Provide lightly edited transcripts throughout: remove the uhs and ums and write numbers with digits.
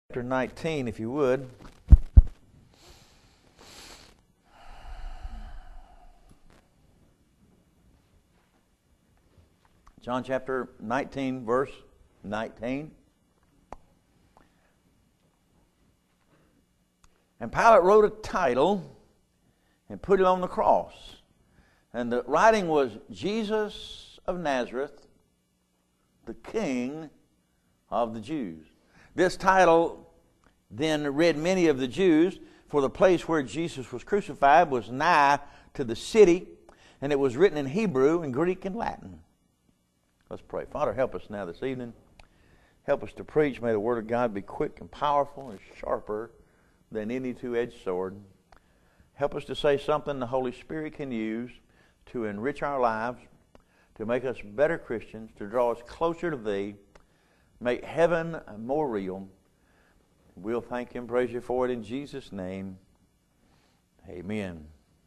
Chapter 19, if you would. John chapter 19, verse 19. And Pilate wrote a title and put it on the cross. And the writing was, Jesus of Nazareth, the King of the Jews. This title then read many of the Jews, for the place where Jesus was crucified was nigh to the city, and it was written in Hebrew and Greek and Latin. Let's pray. Father, help us now this evening. Help us to preach. May the Word of God be quick and powerful and sharper than any two-edged sword. Help us to say something the Holy Spirit can use to enrich our lives, to make us better Christians, to draw us closer to Thee, make heaven more real. We'll thank you and praise you for it in Jesus' name. Amen.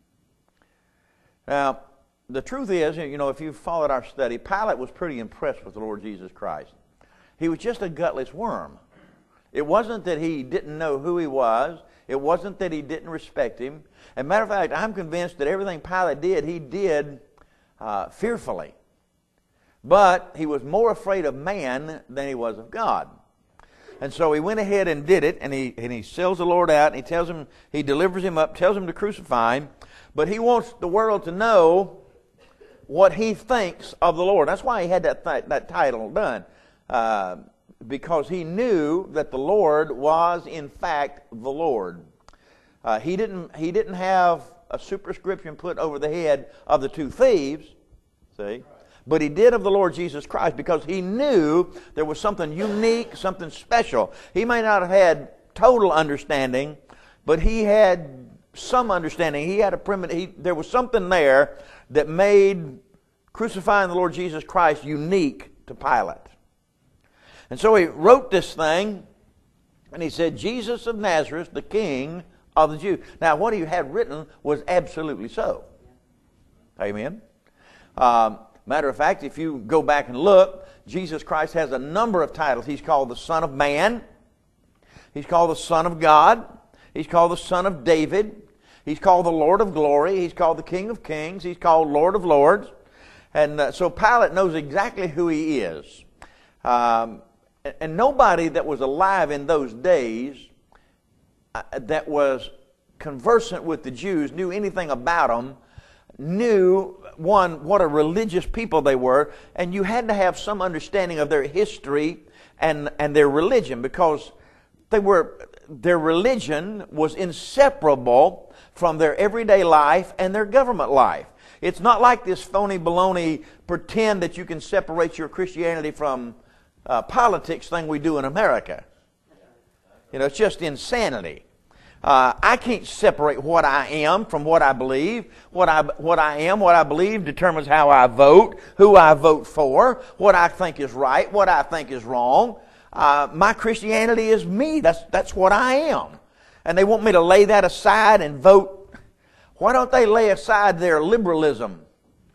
Now, the truth is, if you've followed our study, Pilate was pretty impressed with the Lord Jesus Christ. He was just a gutless worm. It wasn't that he didn't know who he was. It wasn't that he didn't respect him. As a matter of fact, I'm convinced that everything Pilate did, he did fearfully. But he was more afraid of man than he was of God. And so he went ahead and did it, and he sells the Lord out, and he tells him, he delivers him up, tells him to crucify him, but he wants the world to know what he thinks of the Lord. That's why he had that title done, because he knew that the Lord was in fact the Lord. He didn't have a superscription put over the head of the two thieves, see? But he did of the Lord Jesus Christ, because he knew there was something unique, something special. He may not have had total understanding, but he had some understanding. He had there was something there that made crucifying the Lord Jesus Christ unique to Pilate. And so he wrote this thing, and he said, Jesus of Nazareth, the King of the Jews. Now, what he had written was absolutely so. Amen. Matter of fact, if you go back and look, Jesus Christ has a number of titles. He's called the Son of Man. He's called the Son of God. He's called the Son of David. He's called the Lord of Glory. He's called the King of Kings. He's called Lord of Lords. And so Pilate knows exactly who he is. And nobody that was alive in those days that was conversant with the Jews, knew anything about them, knew, one, what a religious people they were, and you had to have some understanding of their history and their religion, because their religion was inseparable from their everyday life and their government life. It's not like this phony baloney pretend that you can separate your Christianity from politics thing we do in America. It's just insanity. I can't separate what I am from what I believe. What I believe determines how I vote, who I vote for, what I think is right, what I think is wrong. My Christianity is me. That's what I am. And they want me to lay that aside and vote. Why don't they lay aside their liberalism?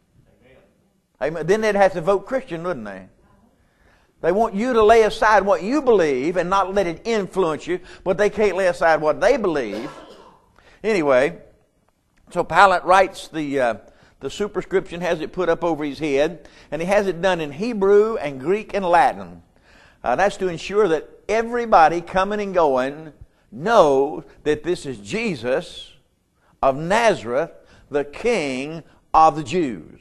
Amen. Then they'd have to vote Christian, wouldn't they? They want you to lay aside what you believe and not let it influence you, but they can't lay aside what they believe. Anyway, so Pilate writes the superscription, has it put up over his head, and he has it done in Hebrew and Greek and Latin. That's to ensure that everybody coming and going knows that this is Jesus of Nazareth, the King of the Jews.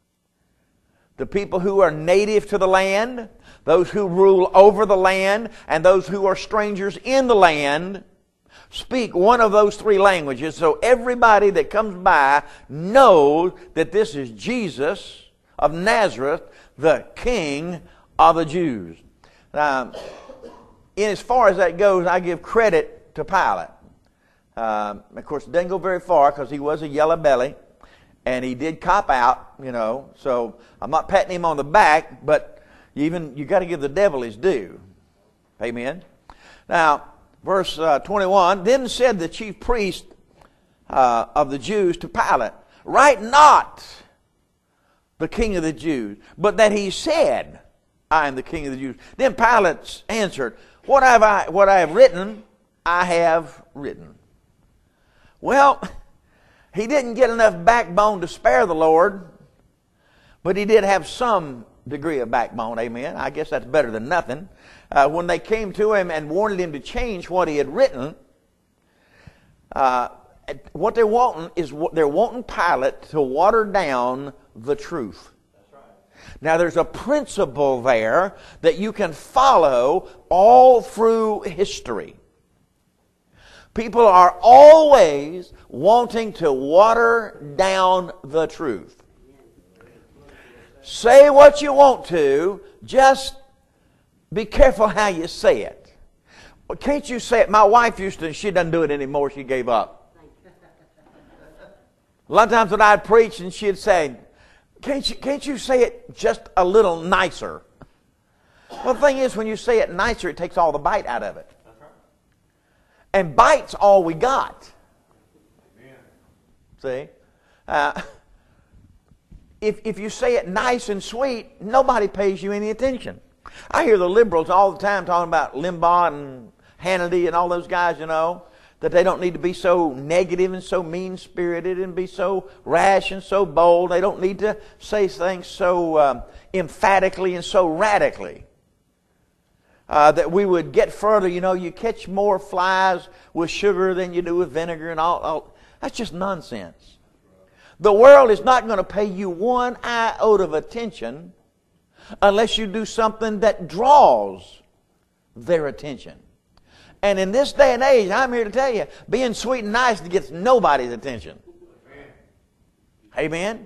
The people who are native to the land, those who rule over the land, and those who are strangers in the land, speak one of those three languages, so everybody that comes by knows that this is Jesus of Nazareth, the King of the Jews. Now, in as far as that goes, I give credit to Pilate. Of course, it didn't go very far, because he was a yellow belly. And he did cop out, so I'm not patting him on the back, but you got to give the devil his due. Amen. Now, verse 21, then said the chief priest of the Jews to Pilate, write not the King of the Jews, but that he said, I am the King of the Jews. Then Pilate answered, What I have written, I have written. Well, he didn't get enough backbone to spare the Lord, but he did have some degree of backbone, amen. I guess that's better than nothing. When they came to him and wanted him to change what he had written, what they're wanting is they're wanting Pilate to water down the truth. That's right. Now there's a principle there that you can follow all through history. People are always wanting to water down the truth. Say what you want to, just be careful how you say it. Well, can't you say it? My wife used to, she doesn't do it anymore, she gave up. A lot of times when I'd preach and she'd say, can't you say it just a little nicer? Well, the thing is, when you say it nicer, it takes all the bite out of it. And bite's all we got. See? If you say it nice and sweet, nobody pays you any attention. I hear the liberals all the time talking about Limbaugh and Hannity and all those guys, you know, that they don't need to be so negative and so mean-spirited and be so rash and so bold. They don't need to say things so emphatically and so radically. That we would get further, you know, you catch more flies with sugar than you do with vinegar and all. That's just nonsense. The world is not going to pay you one iota of attention unless you do something that draws their attention. And in this day and age, I'm here to tell you, being sweet and nice gets nobody's attention. Amen?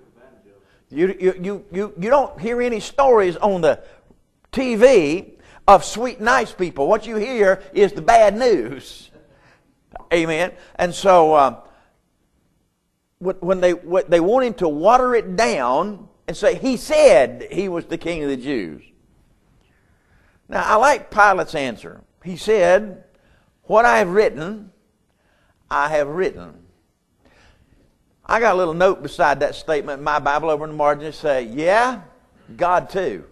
You don't hear any stories on the TV of sweet, nice people. What you hear is the bad news. Amen. And so when they want him to water it down and say, he said he was the king of the Jews. Now, I like Pilate's answer. He said, what I have written, I have written. I got a little note beside that statement in my Bible over in the margin that say, yeah, God too.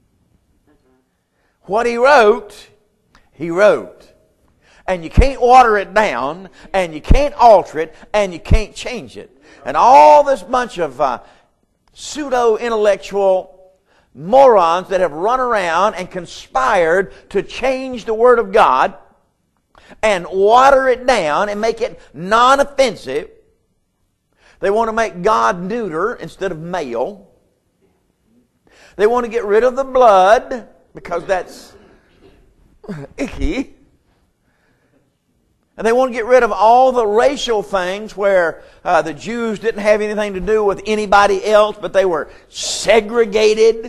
What he wrote, he wrote. And you can't water it down, and you can't alter it, and you can't change it. And all this bunch of pseudo-intellectual morons that have run around and conspired to change the Word of God and water it down and make it non-offensive. They want to make God neuter instead of male. They want to get rid of the blood because that's icky. And they want to get rid of all the racial things where the Jews didn't have anything to do with anybody else, but they were segregated.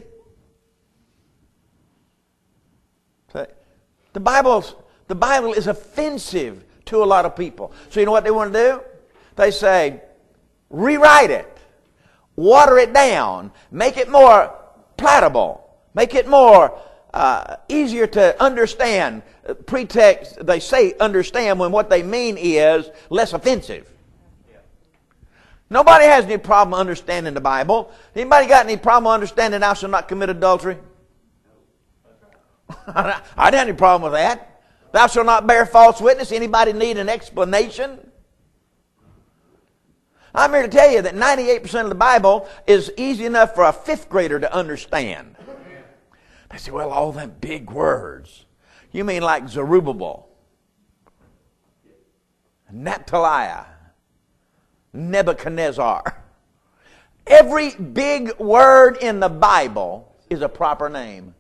The Bible is offensive to a lot of people. So you know what they want to do? They say, rewrite it, water it down, make it more palatable, make it more easier to understand. Pretext, they say understand when what they mean is less offensive. Nobody has any problem understanding the Bible. Anybody got any problem understanding thou shalt not commit adultery? I didn't have any problem with that. Thou shalt not bear false witness. Anybody need an explanation? I'm here to tell you that 98% of the Bible is easy enough for a fifth grader to understand. They say, well, all them big words. You mean like Zerubbabel, Naphtaliah, Nebuchadnezzar. Every big word in the Bible is a proper name.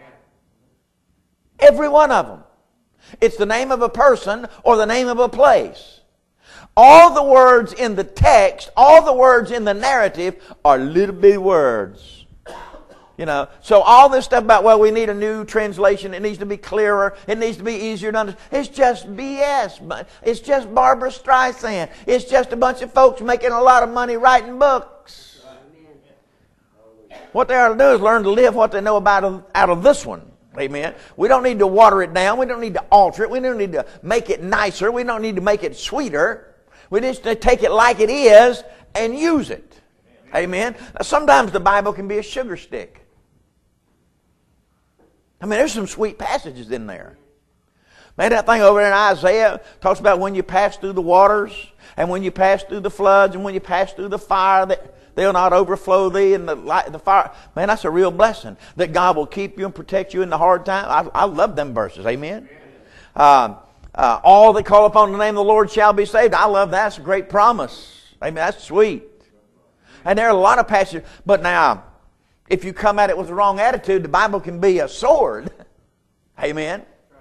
Every one of them. It's the name of a person or the name of a place. All the words in the text, all the words in the narrative are little bitty words. You know, so all this stuff about, well, we need a new translation, it needs to be clearer, it needs to be easier to understand. It's just BS. It's just Barbara Streisand. It's just a bunch of folks making a lot of money writing books. What they ought to do is learn to live what they know about out of this one. Amen. We don't need to water it down. We don't need to alter it. We don't need to make it nicer. We don't need to make it sweeter. We just need to take it like it is and use it. Amen. Now, sometimes the Bible can be a sugar stick. I mean, there's some sweet passages in there. Man, that thing over there in Isaiah talks about when you pass through the waters, and when you pass through the floods, and when you pass through the fire, that they'll not overflow thee, and the fire. Man, that's a real blessing, that God will keep you and protect you in the hard time. I love them verses. Amen. All that call upon the name of the Lord shall be saved. I love that. That's a great promise. Amen. That's sweet. And there are a lot of passages. But now, if you come at it with the wrong attitude, the Bible can be a sword. Amen.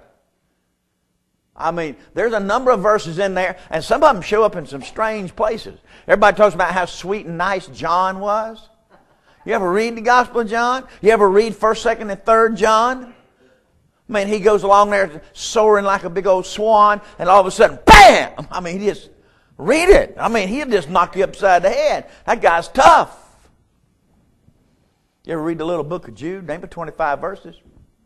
I mean, there's a number of verses in there, and some of them show up in some strange places. Everybody talks about how sweet and nice John was. You ever read the Gospel of John? You ever read 1st, 2nd, and 3rd John? I mean, he goes along there soaring like a big old swan, and all of a sudden, bam! I mean, he just, read it. I mean, he'll just knock you upside the head. That guy's tough. You ever read the little book of Jude? Name it 25 verses.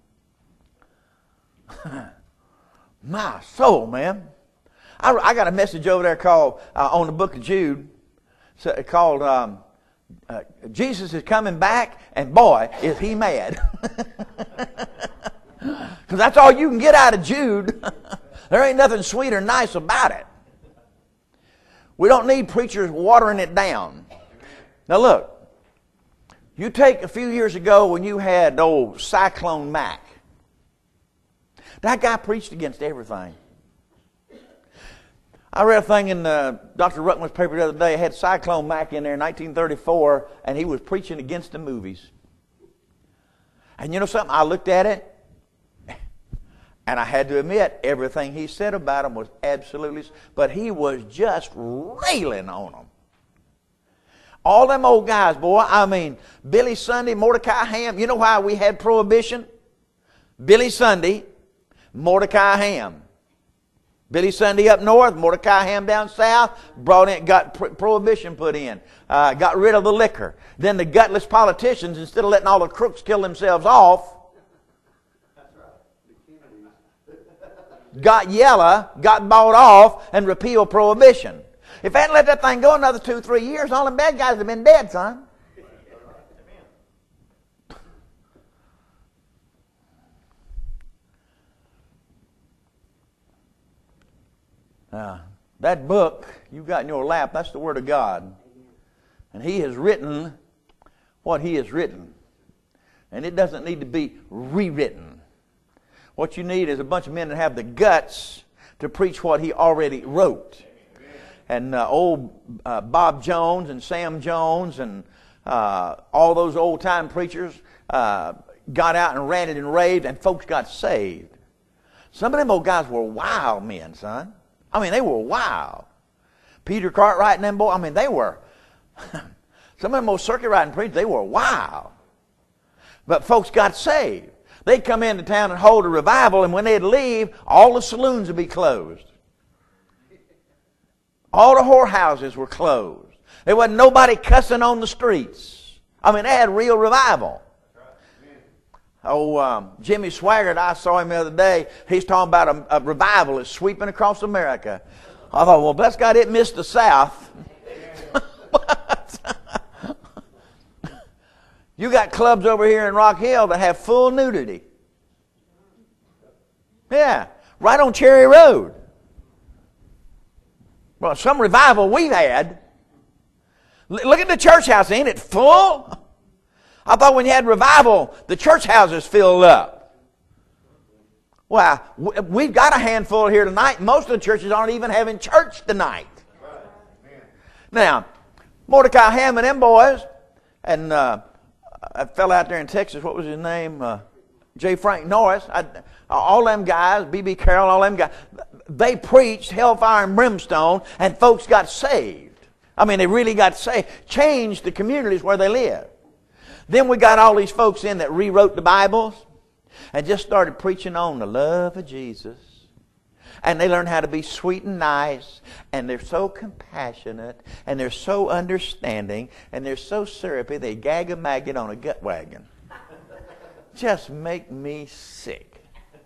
My soul, man. I got a message over there called, on the book of Jude, called Jesus is Coming Back, and boy, is he mad. Because that's all you can get out of Jude. There ain't nothing sweet or nice about it. We don't need preachers watering it down. Now look, you take a few years ago when you had old Cyclone Mac. That guy preached against everything. I read a thing in Dr. Ruckman's paper the other day. It had Cyclone Mac in there in 1934, and he was preaching against the movies. And you know something? I looked at it, and I had to admit, everything he said about them was absolutely... But he was just railing on them. All them old guys, boy. I mean, Billy Sunday, Mordecai Ham. You know why we had Prohibition? Billy Sunday... Mordecai Ham. Billy Sunday up north, Mordecai Ham down south, got prohibition put in, got rid of the liquor. Then the gutless politicians, instead of letting all the crooks kill themselves off, got yellow, got bought off, and repealed prohibition. If they hadn't let that thing go another 2-3 years, all the bad guys would have been dead, son. That book you've got in your lap, that's the Word of God. And He has written what He has written. And it doesn't need to be rewritten. What you need is a bunch of men that have the guts to preach what He already wrote. And old Bob Jones and Sam Jones and all those old-time preachers got out and ranted and raved, and folks got saved. Some of them old guys were wild men, son. I mean, they were wild. Peter Cartwright and them boys, I mean, they were, some of them old circuit riding preachers, they were wild. But folks got saved. They'd come into town and hold a revival, and when they'd leave, all the saloons would be closed. All the whorehouses were closed. There wasn't nobody cussing on the streets. I mean, they had real revival. Oh, Jimmy Swaggart, I saw him the other day. He's talking about a revival that's sweeping across America. I thought, well, bless God, it missed the South. You got clubs over here in Rock Hill that have full nudity. Yeah, right on Cherry Road. Well, some revival we've had. Look at the church house, ain't it full? I thought when you had revival, the church houses filled up. Well, we've got a handful here tonight. Most of the churches aren't even having church tonight. Now, Mordecai Ham and them boys, and a fellow out there in Texas, what was his name? J. Frank Norris. All them guys, B.B. Carroll, all them guys, they preached hellfire and brimstone, and folks got saved. I mean, they really got saved. Changed the communities where they live. Then we got all these folks in that rewrote the Bibles and just started preaching on the love of Jesus. And they learned how to be sweet and nice, and they're so compassionate, and they're so understanding, and they're so syrupy, they gag a maggot on a gut wagon. Just make me sick.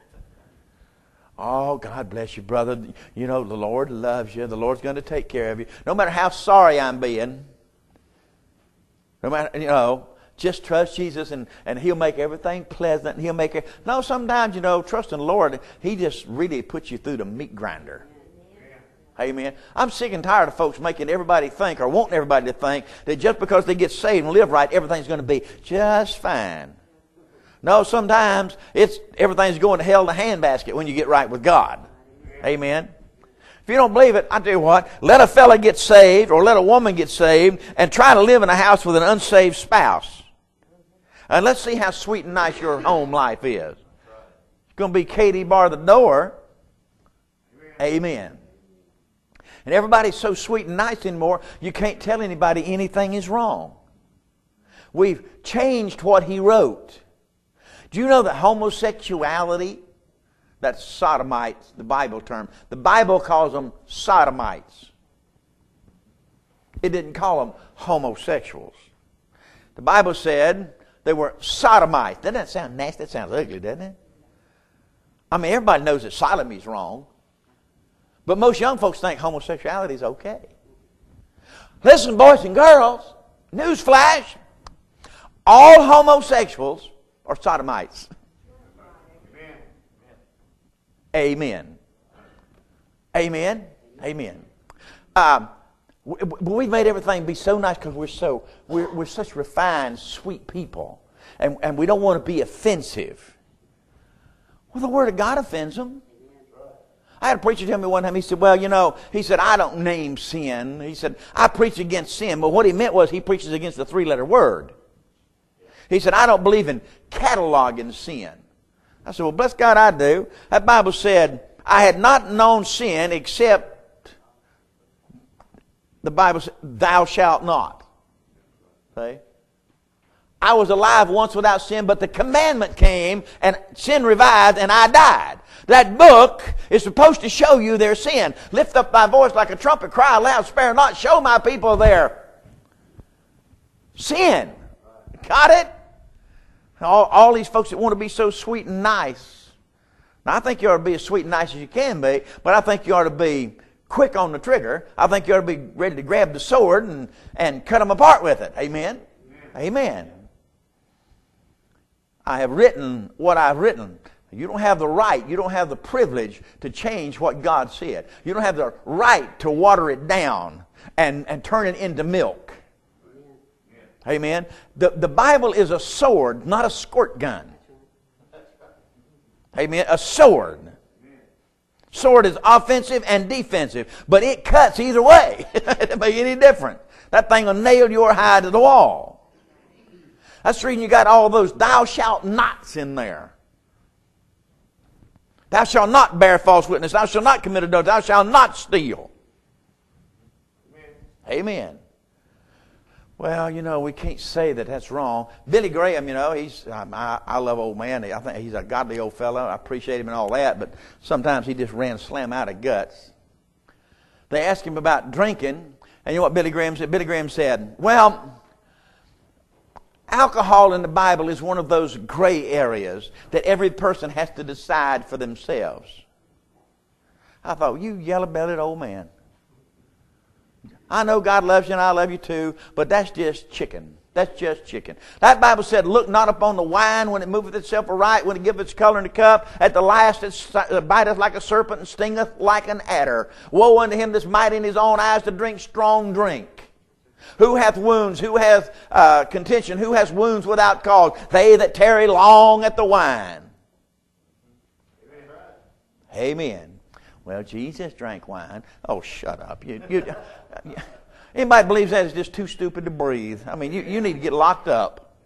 Oh, God bless you, brother. You know, the Lord loves you. The Lord's going to take care of you. No matter how sorry I'm being, no matter, you know, just trust Jesus and He'll make everything pleasant. And He'll make it. No, sometimes, trusting the Lord, He just really puts you through the meat grinder. Amen. I'm sick and tired of folks making everybody think or wanting everybody to think that just because they get saved and live right, everything's going to be just fine. No, sometimes everything's going to hell in a handbasket when you get right with God. Amen. If you don't believe it, I tell you what, let a fella get saved or let a woman get saved and try to live in a house with an unsaved spouse. And let's see how sweet and nice your home life is. It's going to be Katie bar the door. Amen. And everybody's so sweet and nice anymore, you can't tell anybody anything is wrong. We've changed what he wrote. Do you know that homosexuality, that's sodomites, the Bible term, the Bible calls them sodomites. It didn't call them homosexuals. The Bible said they were sodomites. Doesn't that sound nasty? That sounds ugly, doesn't it? I mean, everybody knows that sodomy is wrong. But most young folks think homosexuality is okay. Listen, boys and girls, newsflash, all homosexuals are sodomites. Amen. Amen. Amen. We've made everything be so nice because we're such refined, sweet people. And we don't want to be offensive. Well, the Word of God offends them. I had a preacher tell me one time, he said, he said, I don't name sin. He said, I preach against sin. But what he meant was he preaches against the three-letter word. He said, I don't believe in cataloging sin. I said, well, bless God, I do. That Bible said, I had not known sin except the Bible said, thou shalt not. See? I was alive once without sin, but the commandment came and sin revived and I died. That book is supposed to show you their sin. Lift up thy voice like a trumpet, cry aloud, spare not, show my people their sin. Got it? All these folks that want to be so sweet and nice. Now, I think you ought to be as sweet and nice as you can be, but I think you ought to be quick on the trigger. I think you ought to be ready to grab the sword and cut them apart with it. Amen? Amen. I have written what I've written. You don't have the right, you don't have the privilege to change what God said. You don't have the right to water it down and turn it into milk. Amen. The Bible is a sword, not a squirt gun. Amen. A sword. Sword is offensive and defensive, but it cuts either way. It doesn't make any difference. That thing will nail your hide to the wall. That's the reason you got all those thou shalt nots in there. Thou shalt not bear false witness. Thou shalt not commit adultery. Thou shalt not steal. Amen. Well, we can't say that that's wrong. Billy Graham, I love old man. I think he's a godly old fellow. I appreciate him and all that, but sometimes he just ran slam out of guts. They asked him about drinking, and you know what Billy Graham said? Billy Graham said, well, alcohol in the Bible is one of those gray areas that every person has to decide for themselves. I thought, you yellow-bellied old man. I know God loves you and I love you too, but that's just chicken. That's just chicken. That Bible said, look not upon the wine when it moveth itself aright, when it giveth its color in the cup. At the last it biteth like a serpent and stingeth like an adder. Woe unto him that's mighty in his own eyes to drink strong drink. Who hath wounds? Who hath contention? Who has wounds without cause? They that tarry long at the wine. Amen. Well, Jesus drank wine. Oh, shut up. Anybody believes that is just too stupid to breathe. I mean, you need to get locked up.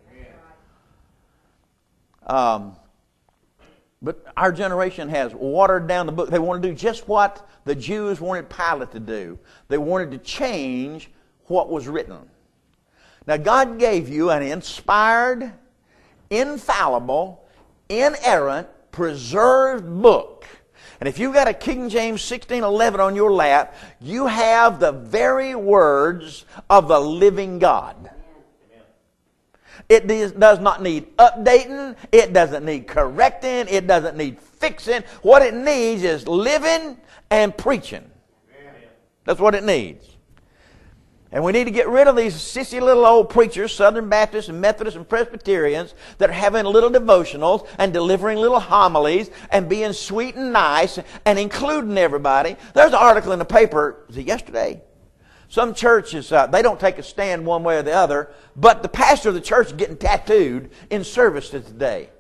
But our generation has watered down the book. They want to do just what the Jews wanted Pilate to do. They wanted to change what was written. Now, God gave you an inspired, infallible, inerrant, preserved book. And if you've got a King James 1611 on your lap, you have the very words of the living God. It does not need updating. It doesn't need correcting. It doesn't need fixing. What it needs is living and preaching. That's what it needs. And we need to get rid of these sissy little old preachers, Southern Baptists and Methodists and Presbyterians, that are having little devotionals and delivering little homilies and being sweet and nice and including everybody. There's an article in the paper, was it yesterday? Some churches, they don't take a stand one way or the other, but the pastor of the church is getting tattooed in service today.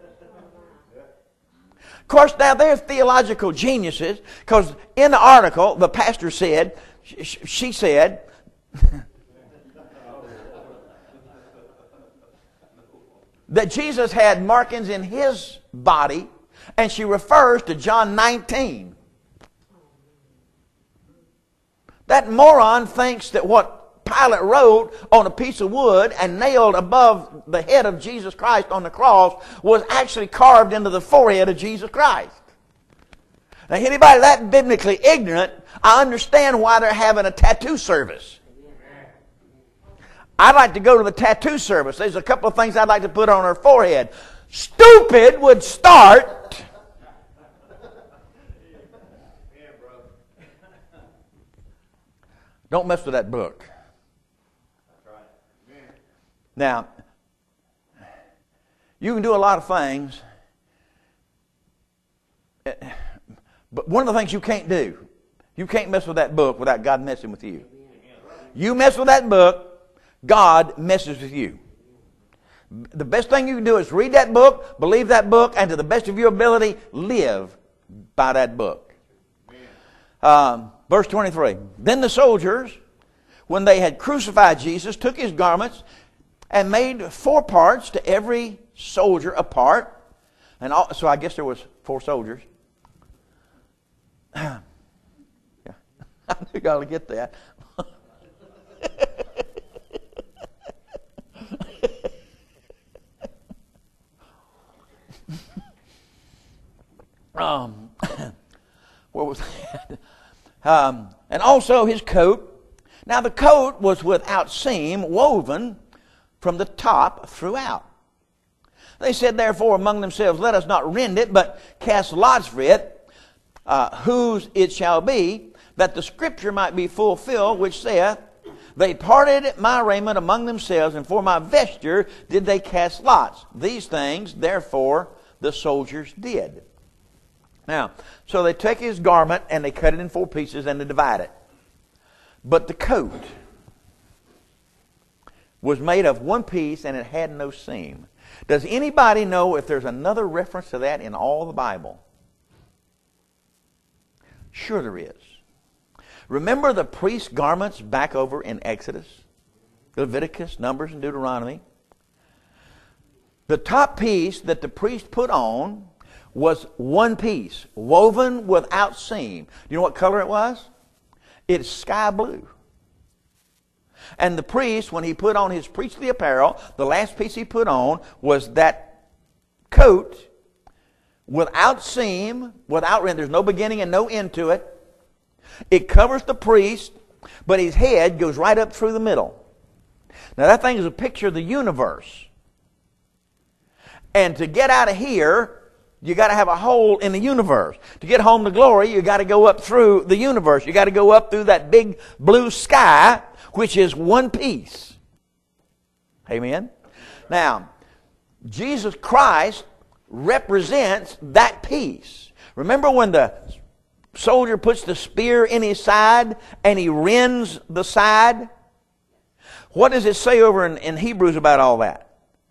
Of course, now they're theological geniuses, because in the article, the pastor said, she said, that Jesus had markings in his body, and she refers to John 19. That moron thinks that what Pilate wrote on a piece of wood and nailed above the head of Jesus Christ on the cross was actually carved into the forehead of Jesus Christ. Now, anybody that biblically ignorant, I understand why they're having a tattoo service. I'd like to go to the tattoo service. There's a couple of things I'd like to put on her forehead. Stupid would start. Don't mess with that book. Now, you can do a lot of things, but one of the things you can't do, you can't mess with that book without God messing with you. You mess with that book, God messes with you. The best thing you can do is read that book, believe that book, and to the best of your ability, live by that book. Verse 23. Then the soldiers, when they had crucified Jesus, took his garments and made 4 parts, to every soldier a part. And so I guess there was 4 soldiers. Yeah. I knew you got to get that. Where was that? And also his coat. Now the coat was without seam, woven from the top throughout. They said therefore among themselves, let us not rend it, but cast lots for it, whose it shall be, that the scripture might be fulfilled, which saith, they parted my raiment among themselves, and for my vesture did they cast lots. These things, therefore, the soldiers did. Now, so they take his garment and they cut it in 4 pieces and they divide it. But the coat was made of 1 piece and it had no seam. Does anybody know if there's another reference to that in all the Bible? Sure there is. Remember the priest's garments back over in Exodus, Leviticus, Numbers, and Deuteronomy? The top piece that the priest put on was 1 piece, woven without seam. Do you know what color it was? It's sky blue. And the priest, when he put on his priestly apparel, the last piece he put on was that coat without seam, without rend. There's no beginning and no end to it. It covers the priest, but his head goes right up through the middle. Now that thing is a picture of the universe. And to get out of here, you got to have a hole in the universe. To get home to glory, you got to go up through the universe. You got to go up through that big blue sky, which is 1 piece. Amen? Now, Jesus Christ represents that piece. Remember when the soldier puts the spear in his side and he rends the side? What does it say over in Hebrews about all that?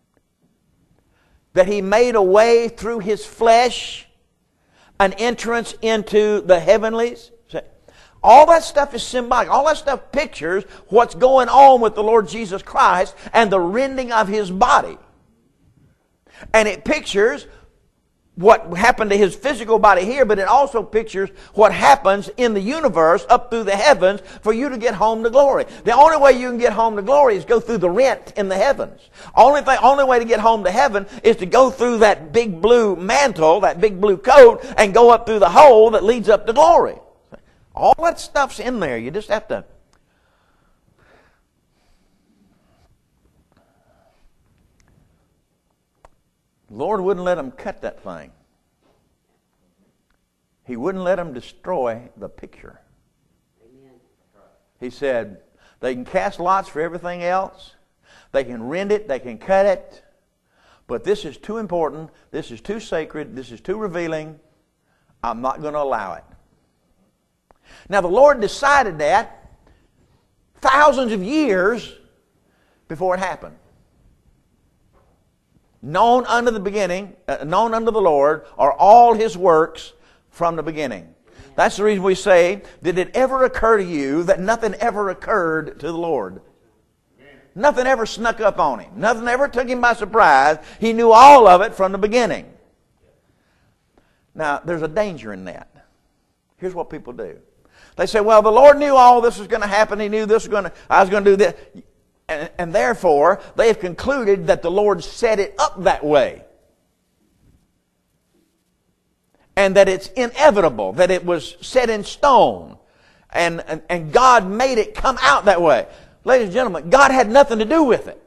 That he made a way through his flesh, an entrance into the heavenlies. All that stuff is symbolic. All that stuff pictures what's going on with the Lord Jesus Christ and the rending of his body. And it pictures what happened to his physical body here, but it also pictures what happens in the universe up through the heavens for you to get home to glory. The only way you can get home to glory is go through the rent in the heavens. Only way to get home to heaven is to go through that big blue mantle, that big blue coat, and go up through the hole that leads up to glory. All that stuff's in there. You just have to... The Lord wouldn't let them cut that thing. He wouldn't let them destroy the picture. Amen. He said, They can cast lots for everything else. They can rend it. They can cut it. But this is too important. This is too sacred. This is too revealing. I'm not going to allow it. Now, the Lord decided that thousands of years before it happened. Known unto the beginning, known unto the Lord are all His works from the beginning. That's the reason we say, did it ever occur to you that nothing ever occurred to the Lord? Nothing ever snuck up on Him. Nothing ever took Him by surprise. He knew all of it from the beginning. Now, there's a danger in that. Here's what people do. They say, well, the Lord knew all this was going to happen. He knew I was going to do this. And therefore, they have concluded that the Lord set it up that way. And that it's inevitable, that it was set in stone. And God made it come out that way. Ladies and gentlemen, God had nothing to do with it.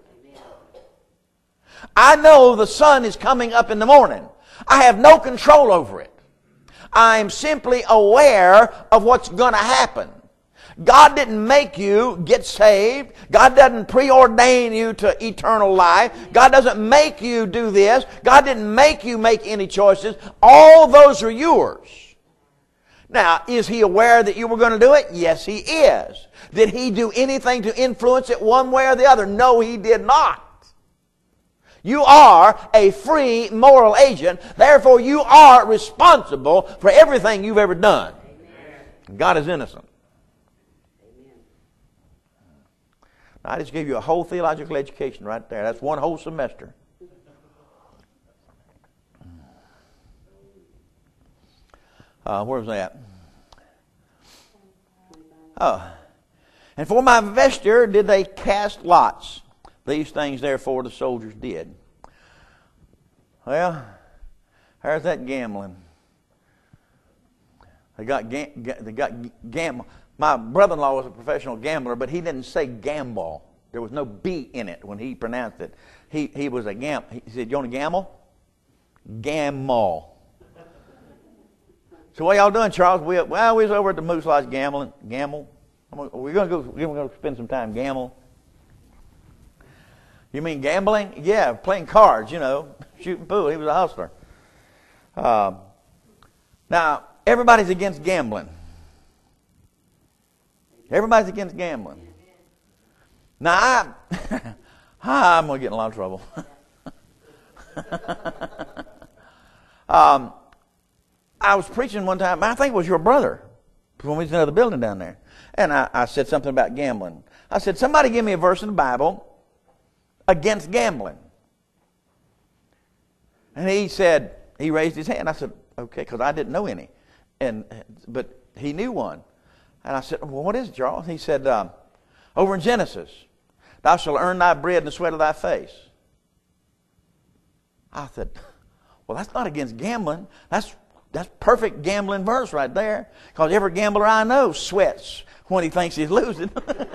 I know the sun is coming up in the morning. I have no control over it. I'm simply aware of what's going to happen. God didn't make you get saved. God doesn't preordain you to eternal life. God doesn't make you do this. God didn't make you make any choices. All those are yours. Now, is He aware that you were going to do it? Yes, He is. Did He do anything to influence it one way or the other? No, He did not. You are a free moral agent. Therefore, you are responsible for everything you've ever done. Amen. God is innocent. Amen. I just gave you a whole theological education right there. That's one whole semester. Where was that? Oh. And for my vesture did they cast lots. These things, therefore, the soldiers did. Well, there's that gambling. They got gamble. My brother-in-law was a professional gambler, but he didn't say gamble. There was no B in it when he pronounced it. He was a gamble. He said, "You want to gamble?" Gamble. So what y'all doing, Charles? We was over at the Moose Lodge gambling. Gamble. We're going to go spend some time gamble. You mean gambling? Yeah, playing cards, shooting pool. He was a hustler. Now, everybody's against gambling. Everybody's against gambling. Now, I'm going to get in a lot of trouble. I was preaching one time, I think it was your brother, when we was in another building down there. And I said something about gambling. I said, somebody give me a verse in the Bible against gambling. And he raised his hand. I said, okay, because I didn't know any. But he knew one. And I said, well, what is it, Charles? He said, over in Genesis, thou shalt earn thy bread in the sweat of thy face. I said, well, that's not against gambling. That's perfect gambling verse right there. Because every gambler I know sweats when he thinks he's losing.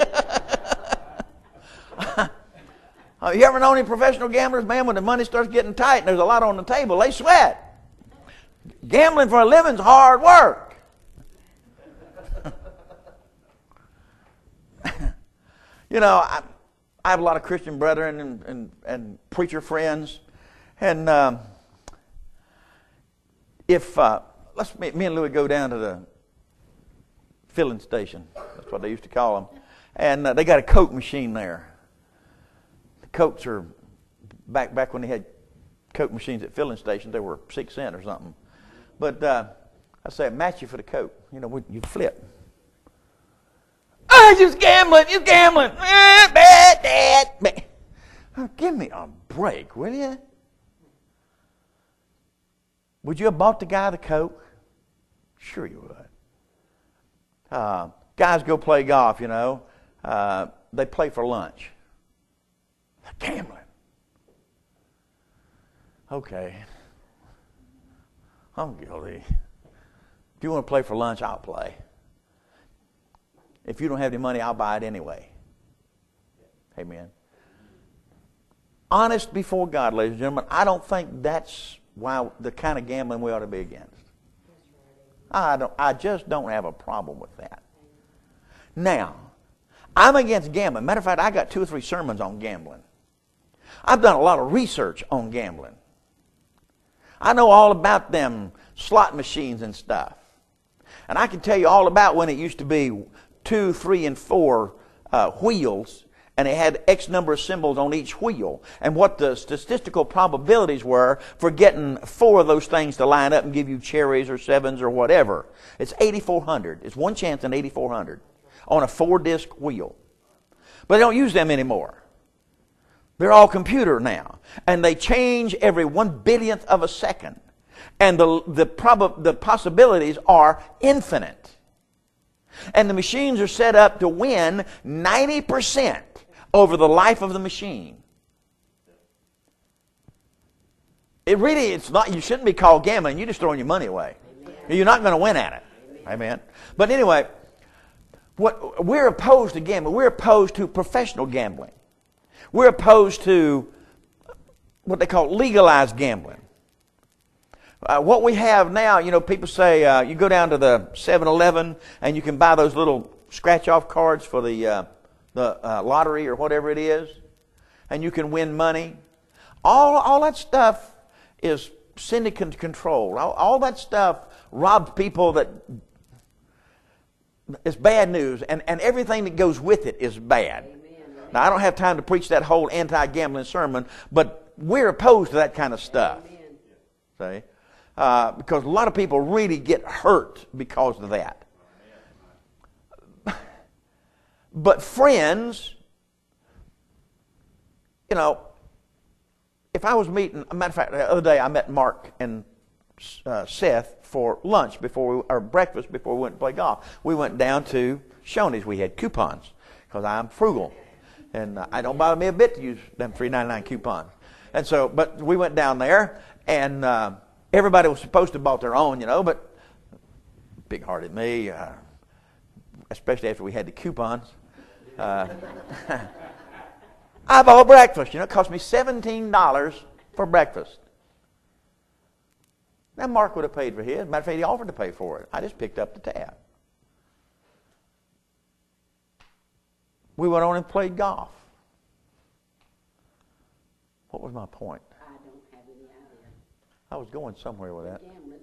You ever known any professional gamblers, man, when the money starts getting tight and there's a lot on the table, they sweat. Gambling for a living's hard work. I have a lot of Christian brethren and preacher friends. And me and Louis go down to the filling station. That's what they used to call them. And they got a Coke machine there. Cokes are back when they had Coke machines at filling stations. They were 6 cents or something. But I say, match you for the Coke. You flip. Oh, just gambling. You're gambling. Bad. Oh, give me a break, will you? Would you have bought the guy the Coke? Sure you would. Guys go play golf, They play for lunch. They're gambling. Okay. I'm guilty. If you want to play for lunch, I'll play. If you don't have any money, I'll buy it anyway. Amen. Honest before God, ladies and gentlemen, I don't think that's why the kind of gambling we ought to be against. I just don't have a problem with that. Now, I'm against gambling. Matter of fact, I got 2 or 3 sermons on gambling. I've done a lot of research on gambling. I know all about them slot machines and stuff. And I can tell you all about when it used to be 2, 3, and 4 wheels, and it had X number of symbols on each wheel, and what the statistical probabilities were for getting 4 of those things to line up and give you cherries or 7s or whatever. It's 8,400. It's one chance in 8,400 on a 4-disc wheel. But they don't use them anymore. They're all computer now, and they change every 1/billionth of a second, and the possibilities are infinite. And the machines are set up to win 90% over the life of the machine. It's not. You shouldn't be called gambling. You're just throwing your money away. Amen. You're not going to win at it. Amen. But anyway, we're opposed to gambling. We're opposed to professional gambling. We're opposed to what they call legalized gambling. What we have now, people say you go down to the 7-Eleven and you can buy those little scratch-off cards for the lottery or whatever it is, and you can win money. All that stuff is syndicate control. All that stuff robs people. That it's bad news, and everything that goes with it is bad. Now, I don't have time to preach that whole anti-gambling sermon, but we're opposed to that kind of stuff. See? Because a lot of people really get hurt because of that. But friends, if I was meeting, a matter of fact, the other day I met Mark and Seth for lunch or breakfast before we went to play golf. We went down to Shoney's. We had coupons because I'm frugal. And I don't bother me a bit to use them $3.99 coupons. And so, but we went down there, and everybody was supposed to have bought their own, but big-hearted me, especially after we had the coupons. I bought breakfast. It cost me $17 for breakfast. Now, Mark would have paid for his. Matter of fact, he offered to pay for it. I just picked up the tab. We went on and played golf. What was my point? I don't have any idea. I was going somewhere with that. Gambling.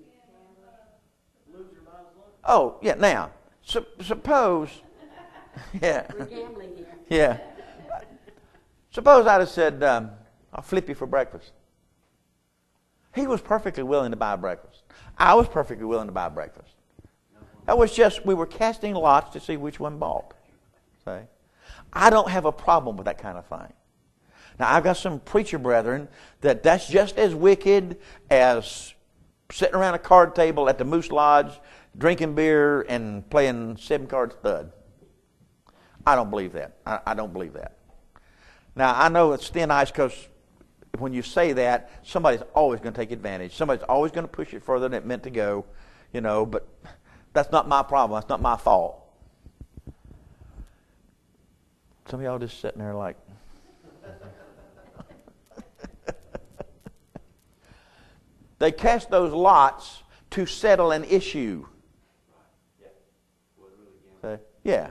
Oh, yeah, now, suppose, yeah. We're gambling here. Yeah. Suppose I'd have said, I'll flip you for breakfast. He was perfectly willing to buy breakfast. I was perfectly willing to buy breakfast. That was just, we were casting lots to see which one bought. See? I don't have a problem with that kind of thing. Now, I've got some preacher brethren that's just as wicked as sitting around a card table at the Moose Lodge, drinking beer and playing 7-card stud. I don't believe that. I don't believe that. Now, I know it's thin ice because when you say that, somebody's always going to take advantage. Somebody's always going to push it further than it meant to go, but that's not my problem. That's not my fault. Some of y'all just sitting there like, they cast those lots to settle an issue. Yeah.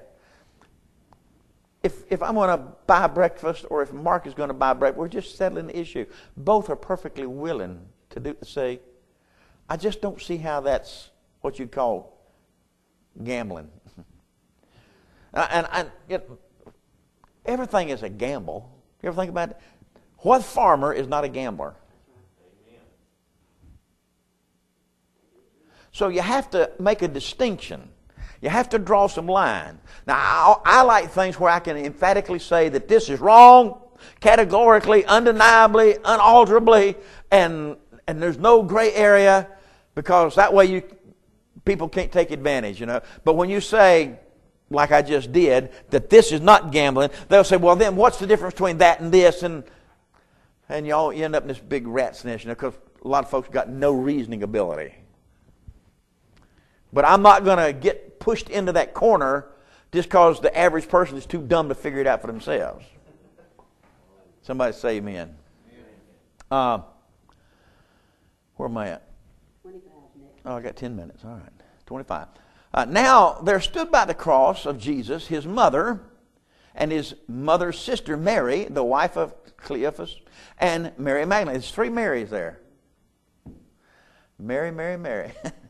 If I'm going to buy breakfast or if Mark is going to buy breakfast, we're just settling the issue. Both are perfectly willing to say, I just don't see how that's what you'd call gambling. And everything is a gamble. You ever think about it? What farmer is not a gambler? So you have to make a distinction. You have to draw some line. Now, I like things where I can emphatically say that this is wrong, categorically, undeniably, unalterably, and there's no gray area, because that way people can't take advantage, But when you say, like I just did, that this is not gambling, they'll say, well, then what's the difference between that and this? And you end up in this big rat's nest, because a lot of folks got no reasoning ability. But I'm not going to get pushed into that corner just because the average person is too dumb to figure it out for themselves. Somebody say amen. Where am I at? 25 minutes. Oh, I got 10 minutes. All right. 25. Now there stood by the cross of Jesus his mother and his mother's sister, Mary, the wife of Cleophas, and Mary Magdalene. There's 3 Marys there. Mary, Mary, Mary.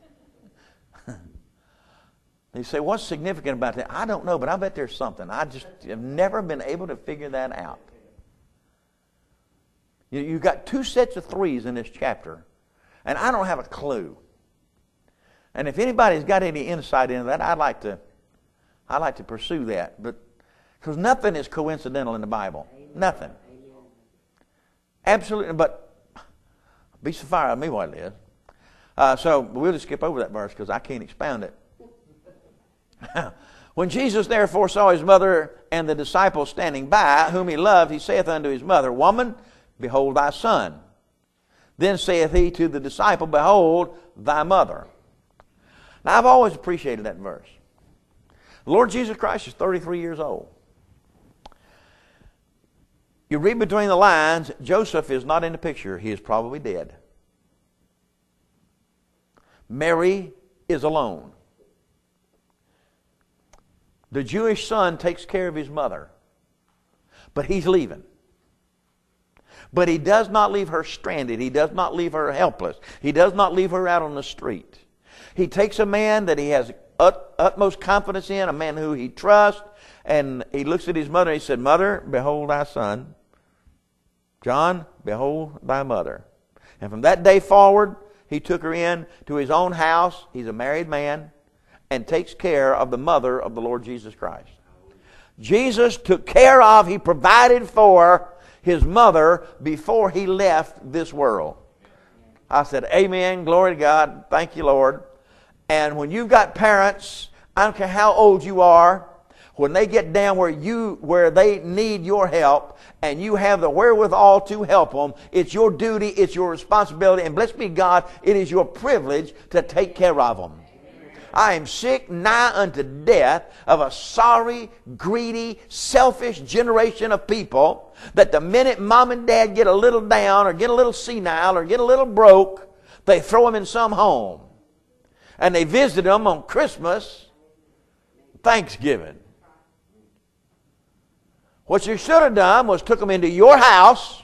You say, what's significant about that? I don't know, but I bet there's something. I just have never been able to figure that out. You've got 2 sets of 3s in this chapter, and I don't have a clue. And if anybody's got any insight into that, I'd like to pursue that. But because nothing is coincidental in the Bible. Nothing. Absolutely. But be so fire on me what it is. So we'll just skip over that verse because I can't expound it. When Jesus therefore saw his mother and the disciples standing by, whom he loved, he saith unto his mother, Woman, behold thy son. Then saith he to the disciple, Behold thy mother. Now I've always appreciated that verse. The Lord Jesus Christ is 33 years old. You read between the lines, Joseph is not in the picture. He is probably dead. Mary is alone. The Jewish son takes care of his mother, but he's leaving. But he does not leave her stranded. He does not leave her helpless. He does not leave her out on the street. He takes a man that he has utmost confidence in, a man who he trusts, and he looks at his mother and he said, Mother, behold thy son. John, behold thy mother. And from that day forward, he took her in to his own house. He's a married man and takes care of the mother of the Lord Jesus Christ. Jesus took care of, he provided for his mother before he left this world. I said, amen, glory to God, thank you, Lord. And when you've got parents, I don't care how old you are, when they get down where they need your help and you have the wherewithal to help them, it's your duty, it's your responsibility, and blessed be God, it is your privilege to take care of them. I am sick nigh unto death of a sorry, greedy, selfish generation of people that the minute mom and dad get a little down or get a little senile or get a little broke, they throw them in some home. And they visit them on Christmas, Thanksgiving. What you should have done was took them into your house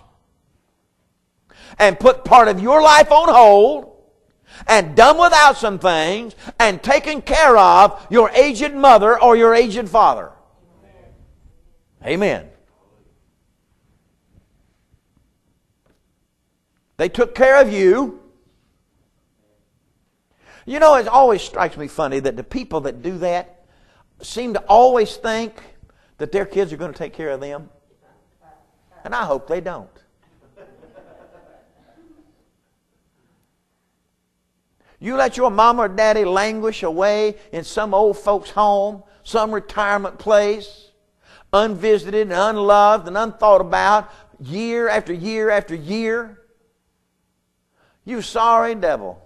and put part of your life on hold and done without some things and taken care of your aged mother or your aged father. Amen. They took care of you. You know, it always strikes me funny that the people that do that seem to always think that their kids are going to take care of them. And I hope they don't. You let your mama or daddy languish away in some old folks' home, some retirement place, unvisited and unloved and unthought about, year after year after year. You sorry devil.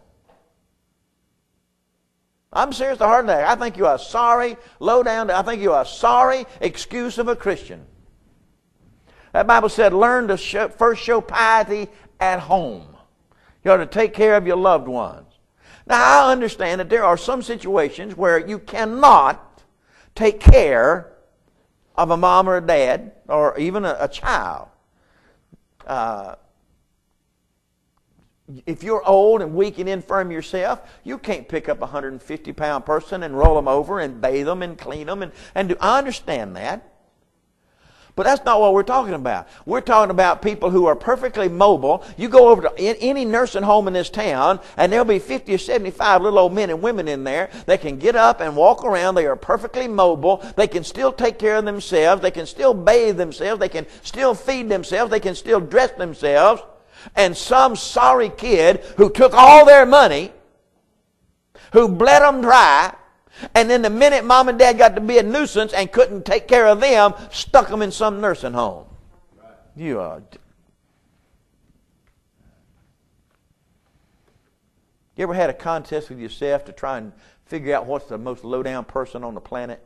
I'm serious to heart attack. I think you are sorry, low down. I think you are sorry excuse of a Christian. That Bible said, learn to first show piety at home. You ought to take care of your loved ones. Now, I understand that there are some situations where you cannot take care of a mom or a dad or even a child. If you're old and weak and infirm yourself, you can't pick up a 150-pound person and roll them over and bathe them and clean them. And do I understand that? But that's not what we're talking about. We're talking about people who are perfectly mobile. You go over to any nursing home in this town, and there'll be 50 or 75 little old men and women in there that can get up and walk around. They are perfectly mobile. They can still take care of themselves. They can still bathe themselves. They can still feed themselves. They can still dress themselves. And some sorry kid who took all their money, who bled them dry, and then the minute mom and dad got to be a nuisance and couldn't take care of them, stuck them in some nursing home. You ever had a contest with yourself to try and figure out what's the most low-down person on the planet?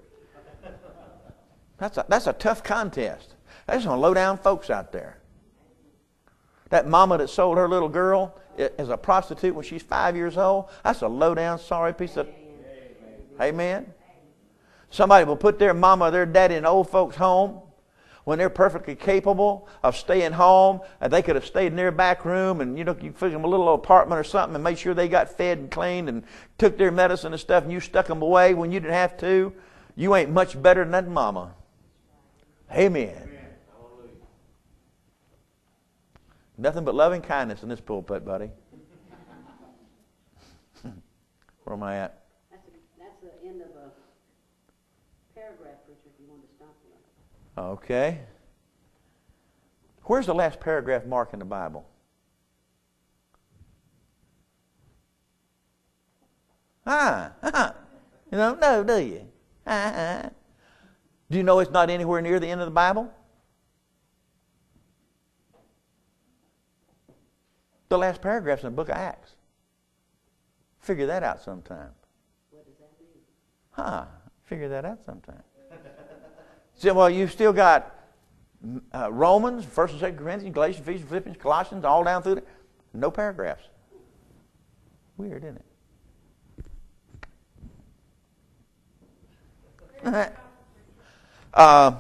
That's a tough contest. There's some low-down folks out there. That mama that sold her little girl as a prostitute when she's 5 years old, that's a low-down, sorry piece of... Amen. Somebody will put their mama or their daddy in an old folks' home when they're perfectly capable of staying home, and they could have stayed in their back room, and you fix them a little apartment or something and made sure they got fed and cleaned and took their medicine and stuff, and you stuck them away when you didn't have to. You ain't much better than that mama. Amen. Nothing but loving kindness in this pulpit, buddy. Where am I at? That's the end of a paragraph, preacher, if you want to stop there. Okay. Where's the last paragraph mark in the Bible? You don't know, do you? Do you know it's not anywhere near the end of the Bible? The last paragraph's in the book of Acts. Figure that out sometime. What does that mean? Figure that out sometime. So, well, you've still got Romans, 1st and 2nd Corinthians, Galatians, Ephesians, Philippians, Colossians, all down through there. No paragraphs. Weird, isn't it? I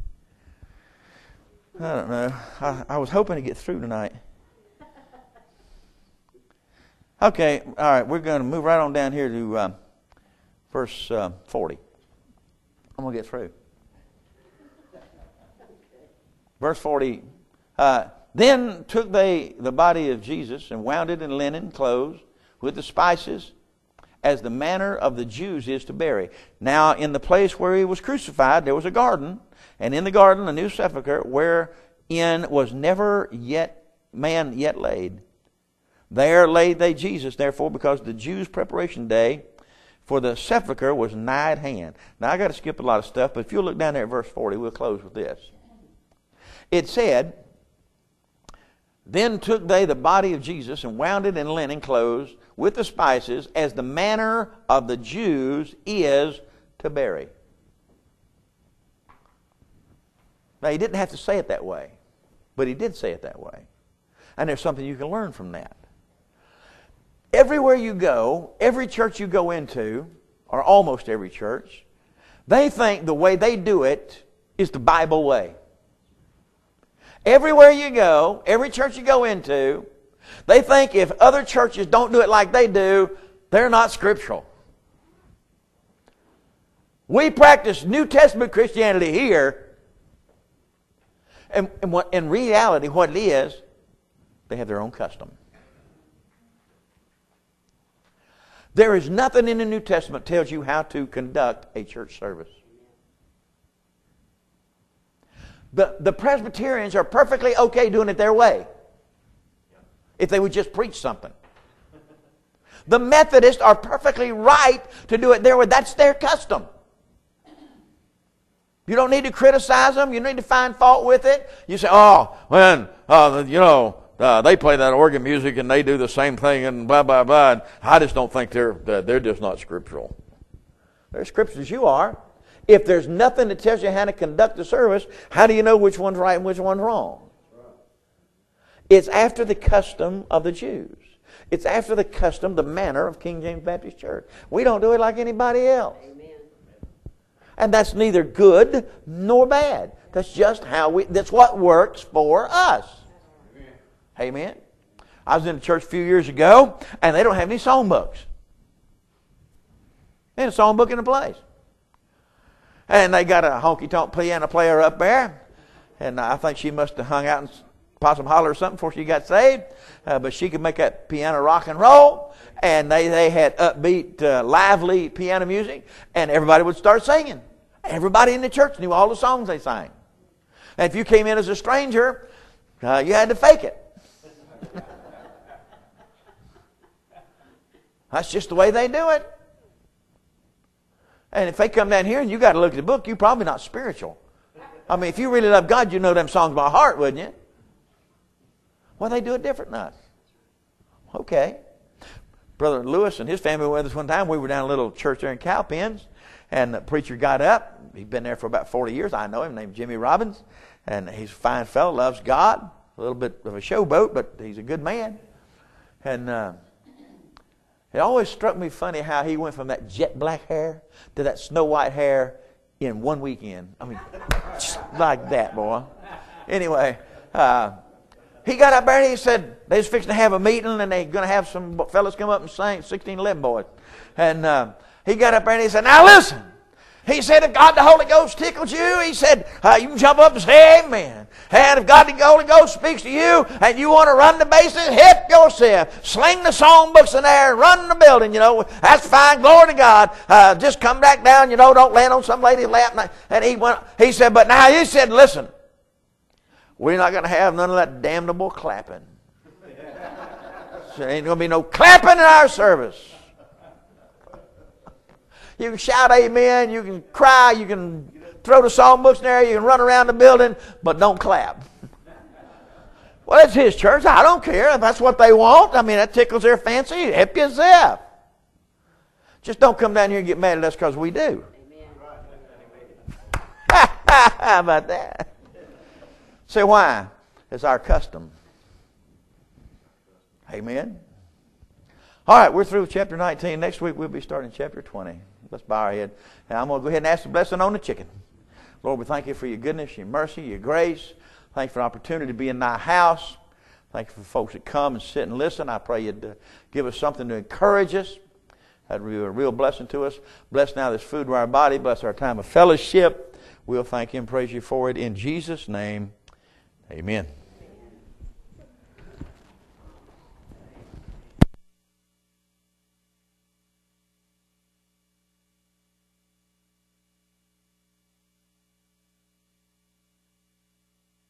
don't know. I was hoping to get through tonight. Okay, all right, we're going to move right on down here to verse 40. I'm going to get through. Verse 40. Then took they the body of Jesus and wound it in linen clothes with the spices, as the manner of the Jews is to bury. Now in the place where he was crucified there was a garden, and in the garden a new sepulchre, wherein was never man yet laid. There laid they Jesus, therefore, because the Jews' preparation day for the sepulchre was nigh at hand. Now I got to skip a lot of stuff, but if you'll look down there at verse 40, we'll close with this. It said, then took they the body of Jesus and wound it in linen clothes with the spices, as the manner of the Jews is to bury. Now he didn't have to say it that way, but he did say it that way. And there's something you can learn from that. Everywhere you go, every church you go into, or almost every church, they think the way they do it is the Bible way. Everywhere you go, every church you go into, they think if other churches don't do it like they do, they're not scriptural. We practice New Testament Christianity here, and in reality what it is, they have their own custom. There is nothing in the New Testament that tells you how to conduct a church service. The Presbyterians are perfectly okay doing it their way, if they would just preach something. The Methodists are perfectly right to do it their way. That's their custom. You don't need to criticize them. You don't need to find fault with it. You say, they play that organ music and they do the same thing and blah, blah, blah. And I just don't think they're just not scriptural. They're scriptural as you are. If there's nothing that tells you how to conduct the service, how do you know which one's right and which one's wrong? It's after the custom of the Jews. It's after the custom, the manner of King James Baptist Church. We don't do it like anybody else. Amen. And that's neither good nor bad. That's just that's what works for us. Amen. I was in a church a few years ago, and they don't have any songbooks. They ain't a songbook in the place. And they got a honky-tonk piano player up there, and I think she must have hung out in Possum Holler or something before she got saved, but she could make that piano rock and roll, and they had upbeat, lively piano music, and everybody would start singing. Everybody in the church knew all the songs they sang. And if you came in as a stranger, you had to fake it. That's just the way they do it. And if they come down here and you got to look at the book, you're probably not spiritual. I mean, if you really love God, you know them songs by heart, wouldn't you? Well, they do it different than us. Okay. Brother Lewis and his family were with us one time. We were down a little church there in Cowpens, and the preacher got up. He'd been there for about 40 years. I know him, named Jimmy Robbins. And he's a fine fellow, loves God. A little bit of a showboat, but he's a good man. And it always struck me funny how he went from that jet black hair to that snow white hair in one weekend. I mean, just like that, boy. Anyway, he got up there and he said they was fixing to have a meeting and they're going to have some fellas come up and sing, 1611 boys. And he got up there and he said, now listen. He said, if God the Holy Ghost tickles you, he said, you can jump up and say amen. And if God the Holy Ghost speaks to you and you want to run the bases, hit yourself. Sling the songbooks in there and run the building, you know. That's fine. Glory to God. Just come back down, you know. Don't land on some lady's lap. And he said, but now he said, listen, we're not going to have none of that damnable clapping. So there ain't going to be no clapping in our service. You can shout amen, you can cry, you can throw the songbooks in there, you can run around the building, but don't clap. Well, it's his church. I don't care if that's what they want. I mean, that tickles their fancy. Help yourself. Just don't come down here and get mad at us because we do. How about that? Say why? It's our custom. Amen. All right, we're through with chapter 19. Next week we'll be starting chapter 20. Let's bow our head. Now I'm going to go ahead and ask the blessing on the chicken. Lord, we thank you for your goodness, your mercy, your grace. Thank you for the opportunity to be in thy house. Thank you for folks that come and sit and listen. I pray you'd give us something to encourage us. That'd be a real blessing to us. Bless now this food to our body. Bless our time of fellowship. We'll thank you and praise you for it in Jesus' name. Amen.